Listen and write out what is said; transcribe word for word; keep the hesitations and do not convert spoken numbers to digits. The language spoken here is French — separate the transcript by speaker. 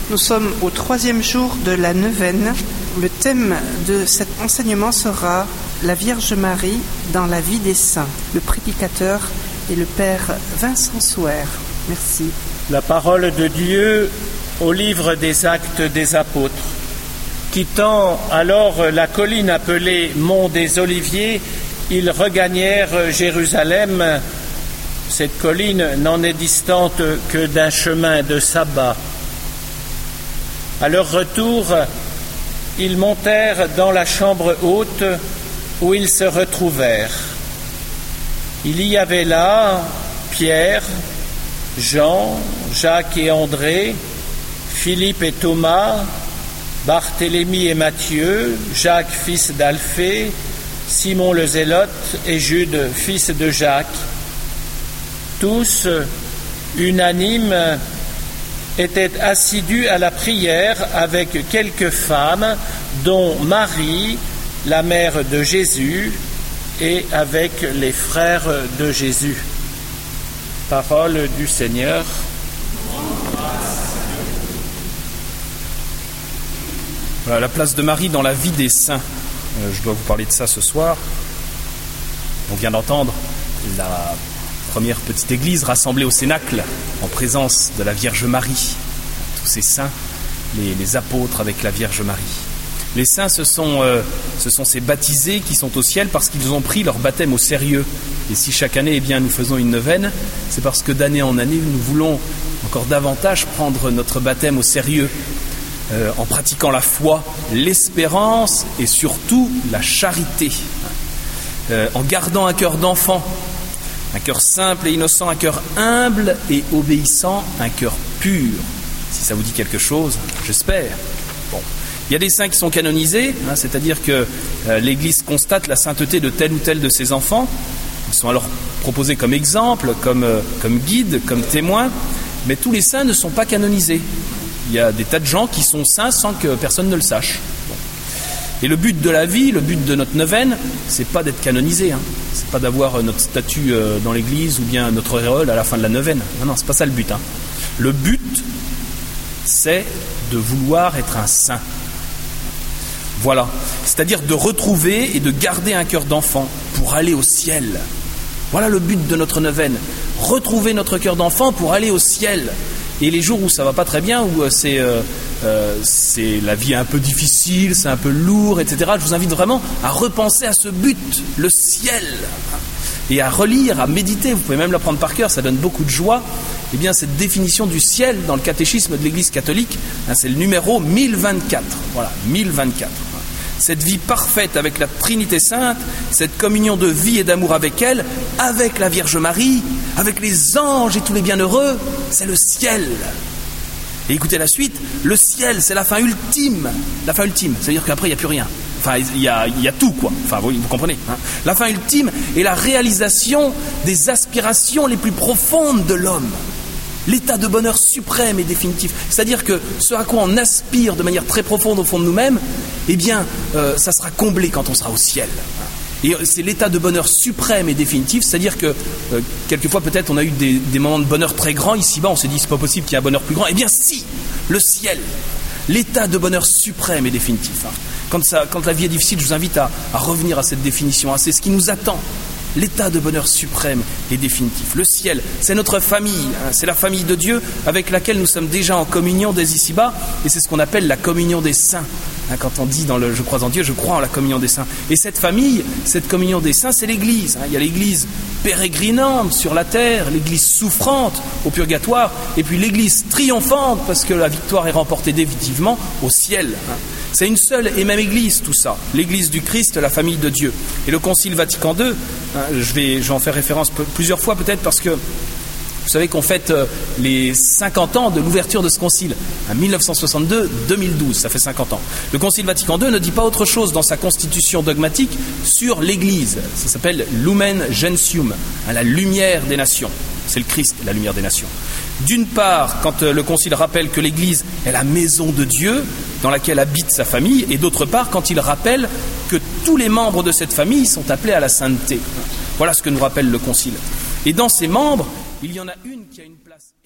Speaker 1: Nous sommes au troisième jour de la neuvaine. Le thème de cet enseignement sera la Vierge Marie dans la vie des saints. Le prédicateur est le Père Vincent Souer. Merci.
Speaker 2: La parole de Dieu au livre des Actes des Apôtres. Quittant alors la colline appelée Mont des Oliviers, ils regagnèrent Jérusalem. Cette colline n'en est distante que d'un chemin de sabbat. À leur retour, ils montèrent dans la chambre haute où ils se retrouvèrent. Il y avait là Pierre, Jean, Jacques et André, Philippe et Thomas, Barthélemy et Matthieu, Jacques fils d'Alphée, Simon le Zélote et Jude fils de Jacques. Tous, unanimes, étaient assidus à la prière avec quelques femmes, dont Marie, la mère de Jésus, et avec les frères de Jésus. Parole du Seigneur.
Speaker 3: Voilà, la place de Marie dans la vie des saints. Euh, je dois vous parler de ça ce soir. On vient d'entendre la première petite église rassemblée au Cénacle en présence de la Vierge Marie. Tous ces saints, les, les apôtres avec la Vierge Marie. Les saints, ce sont, euh, ce sont ces baptisés qui sont au ciel parce qu'ils ont pris leur baptême au sérieux. Et si chaque année, eh bien, nous faisons une neuvaine, c'est parce que d'année en année, nous voulons encore davantage prendre notre baptême au sérieux, euh, en pratiquant la foi, l'espérance et surtout la charité, euh, en gardant un cœur d'enfant, un cœur simple et innocent, un cœur humble et obéissant, un cœur pur. Si ça vous dit quelque chose, j'espère. Bon. Il y a des saints qui sont canonisés, hein, c'est-à-dire que euh, l'Église constate la sainteté de tel ou tel de ses enfants. Ils sont alors proposés comme exemple, comme, euh, comme guide, comme témoin. Mais tous les saints ne sont pas canonisés. Il y a des tas de gens qui sont saints sans que personne ne le sache. Bon. Et le but de la vie, le but de notre neuvaine, c'est pas d'être canonisé, hein. C'est pas d'avoir notre statut euh, dans l'église ou bien notre auréole à la fin de la neuvaine. Non, non, c'est pas ça le but, hein. Le but, c'est de vouloir être un saint. Voilà, c'est-à-dire de retrouver et de garder un cœur d'enfant pour aller au ciel. Voilà le but de notre neuvaine. Retrouver notre cœur d'enfant pour aller au ciel. Et les jours où ça va pas très bien, où c'est, euh, euh, c'est la vie est un peu difficile, c'est un peu lourd, et cetera, je vous invite vraiment à repenser à ce but, le ciel, et à relire, à méditer. Vous pouvez même la prendre par cœur, ça donne beaucoup de joie. Eh bien, cette définition du ciel dans le catéchisme de l'Église catholique, hein, c'est le numéro mille vingt-quatre. Voilà, mille vingt-quatre. Cette vie parfaite avec la Trinité Sainte, cette communion de vie et d'amour avec elle, avec la Vierge Marie, avec les anges et tous les bienheureux, c'est le ciel. Et écoutez la suite, le ciel, c'est la fin ultime. La fin ultime, c'est-à-dire qu'après, il n'y a plus rien. Enfin, il y a, il y a tout, quoi. Enfin, vous, vous comprenez, hein. La fin ultime est la réalisation des aspirations les plus profondes de l'homme. L'état de bonheur suprême et définitif. C'est-à-dire que ce à quoi on aspire de manière très profonde au fond de nous-mêmes, eh bien, euh, ça sera comblé quand on sera au ciel. Et c'est l'état de bonheur suprême et définitif, c'est-à-dire que euh, quelquefois peut-être on a eu des, des moments de bonheur très grands, ici-bas on s'est dit c'est pas possible qu'il y ait un bonheur plus grand. Eh bien si, le ciel, l'état de bonheur suprême et définitif. Hein. Quand, ça, quand la vie est difficile, je vous invite à, à revenir à cette définition, hein. C'est ce qui nous attend. L'état de bonheur suprême et définitif. Le ciel, c'est notre famille, hein, c'est la famille de Dieu avec laquelle nous sommes déjà en communion dès ici-bas, et c'est ce qu'on appelle la communion des saints. Hein, quand on dit dans le « je crois en Dieu », je crois en la communion des saints. Et cette famille, cette communion des saints, c'est l'Église. Hein. Il y a l'Église pérégrinante sur la terre, l'Église souffrante au purgatoire, et puis l'Église triomphante parce que la victoire est remportée définitivement au ciel. Hein. C'est une seule et même Église, tout ça. L'Église du Christ, la famille de Dieu. Et le Concile Vatican deux, hein, je, vais, je vais en faire référence p- plusieurs fois peut-être parce que vous savez qu'on fête euh, les cinquante ans de l'ouverture de ce concile. En dix-neuf cent soixante-deux deux mille douze, ça fait cinquante ans. Le Concile Vatican deux ne dit pas autre chose dans sa constitution dogmatique sur l'Église. Ça s'appelle Lumen Gentium, hein, la lumière des nations. C'est le Christ, la lumière des nations. D'une part, quand le Concile rappelle que l'Église est la maison de Dieu dans laquelle habite sa famille, et d'autre part, quand il rappelle que tous les membres de cette famille sont appelés à la sainteté. Voilà ce que nous rappelle le Concile. Et dans ces membres, il y en a une qui a une place